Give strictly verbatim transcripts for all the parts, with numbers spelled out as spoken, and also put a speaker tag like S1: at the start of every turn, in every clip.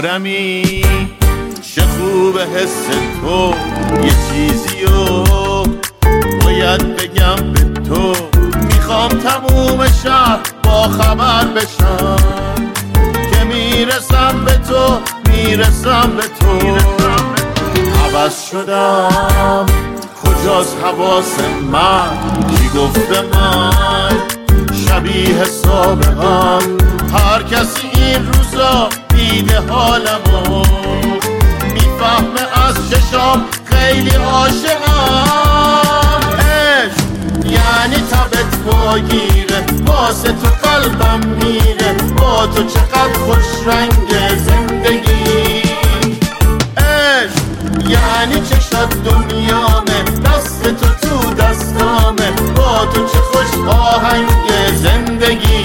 S1: آدمی چه خوب حس تو، یه چیزیو باید بگم به تو. میخوام تموم شهر با خبر بشن که میرسم به تو، میرسم به تو. عوض شدم کجاست حواس من، کی گفته من شبیه سابقم؟ هر کسی این روزا دیده حالمو میفهمه از چشام خیلی عاشقم. عشق یعنی تبت واگیره، واسه تو قلبم میره، با تو چقدر خوش رنگ زندگی. عشق یعنی چشات دنیامه، دست تو تو دستامه، با تو چه خوش آهنگ زندگی.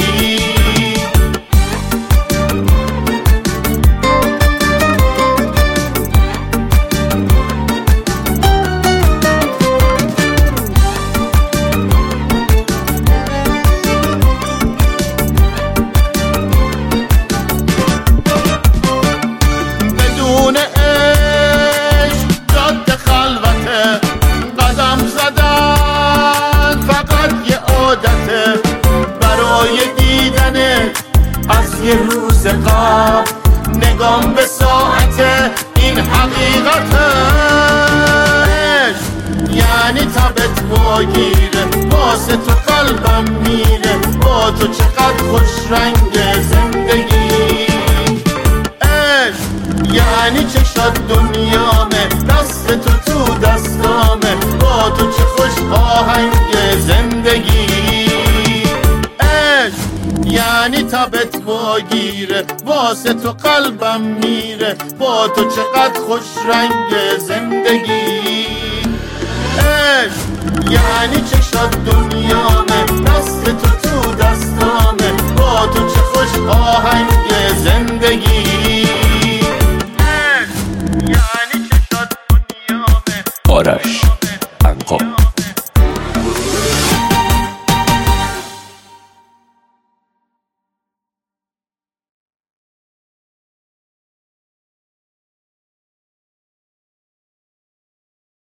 S1: بدون عشق جاده خلوته، قدم زدن فقط یه عادته. برای دیدنت از یه روز قبل نگام به ساعته، این حقیقته. عشق یعنی تبت واگیره، واسه تو قلبم میره، با تو چقدر خوش رنگ زندگی. عشق یعنی چشات دنیامه، دست تو تو دستامه، با تو چه خوش آهنگ زندگی. عشق یعنی تبت واگیره، واسه تو قلبم میره، با تو چقدر خوش رنگ زندگی. عشق یعنی چشات دنیامه، دست تو تو دستامه، با تو چه خوش آهنگ زندگی.
S2: آرش عنقا